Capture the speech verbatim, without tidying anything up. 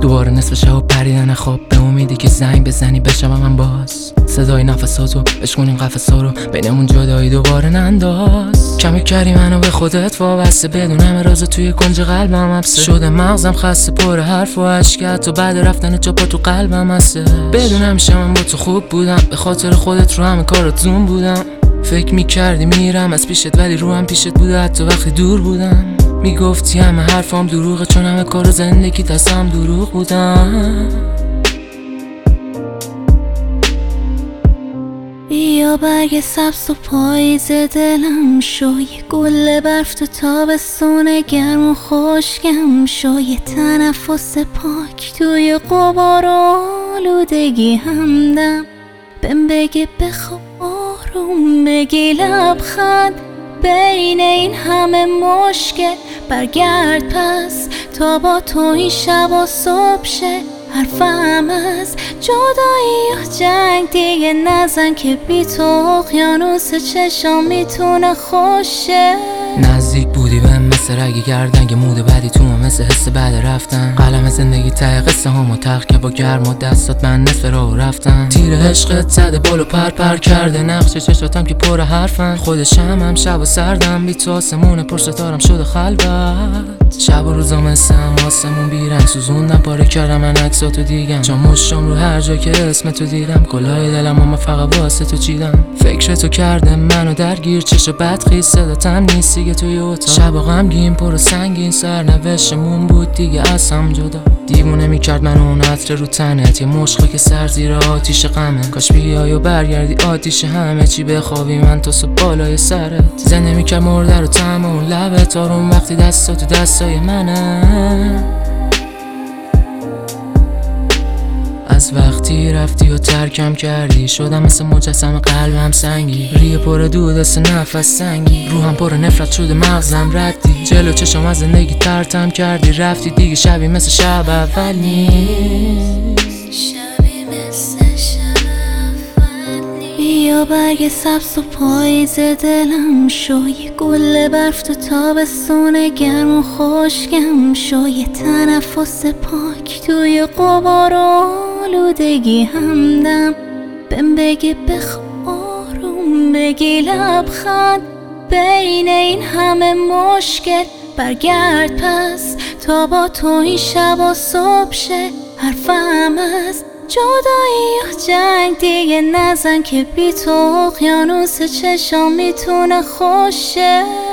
دوباره نصف شب پریدن خواب به امیدی که زنگ بزنی بشم من باز صدای نفساتو بشکنیم قفسا رو بینمون جدایی دوباره ننداز. کمی کردی منو به خودت وابسته بدون همه رازو توی کنج قلبم حبسه شده مغزم خسته پر حرف و اشکت و بعد رفتن چاپا تو قلبم هسته. بدون همیشه من با تو خوب بودم به خاطر خودت رو همه کارات زوم بودم. فکر میکردی میرم از پیشت ولی رو هم پیشت بوده حتی وقتی دور بودم. میگفتی همه حرفام دروغه چون همه کار زندگی دستم دروغ بودم. بیا برگ سبز و پاییز دلم شو، یه گل برف تو تابستون گرم و خوشگم شو، یه تنفس پاک توی غبار و آلودگی همدم. بهم بگی بخواب آروم بگی لبخند بین این همه مشکل برگرد پس تا با تو این شب و صبح شه. حرفم از جدایی و جنگ دیگه نزن که بی تو اقیانوس چشام میتونه خوشه. نزدیک بودی بهم مثل رگ گردن که موده بعدی تو هم مثل حس بعد رفتن. قلم زندگی ته قصه همو تلخ که با گرم و دستات من نصف راه رفتم. تیر عشقت زده بالو پر پر کرده نقش چشاتم که پر حرفن. خودشم هم شب و سردم بی تو آسمون پر ستارم شده خلوت. شب و روزا مثل هم آسمون بیرنگ سوزوندم پاره کردم من عکساتو دیگم چون مشتم رو هر جا که اسم تو دیدم. گلای دلم اما فقط واسه تو چیدم. فکر تو کرده منو درگیر چشو بدخیز صداتم نیست دیگه توی اتاق. شب و غمگین پر و سنگین سرنوشتمون بود دیگه از هم جدا. دیوونه میکرد منو اون عطر رو تنت یه مشقه که سر زیر آتیش غمه. کاش بیای و برگردی آتیش همه چی بخوابی من تو صبح بالای سرت. زنده میکرد مرده رو طعم اون لبت آروم وقتی دستا تو دستای منه. از وقتی رفتی و ترکم کردی شدم مثل مجسم قلبم سنگی. ریه پر دود مثل نفس سنگی روحم پر نفرت شده مغزم ردی. جلو چشم از زندگی ترتم کردی رفتی دیگه شبی مثل شب اول نیست. بیا برگ سبز و پاییز دلم شو، یه گل برف تو تابستون گرم و خوشگم شو، یه تنفس پاک توی غبار و آلودگی همدم. بهم بگی بخواب آروم بگی لبخند بین این همه مشکل برگرد پس تا با تو این شب و صبح شه. حرفم از جدایی و جنگ دیگه نزن که بی تو اقیانوس چشام میتونه خوشه.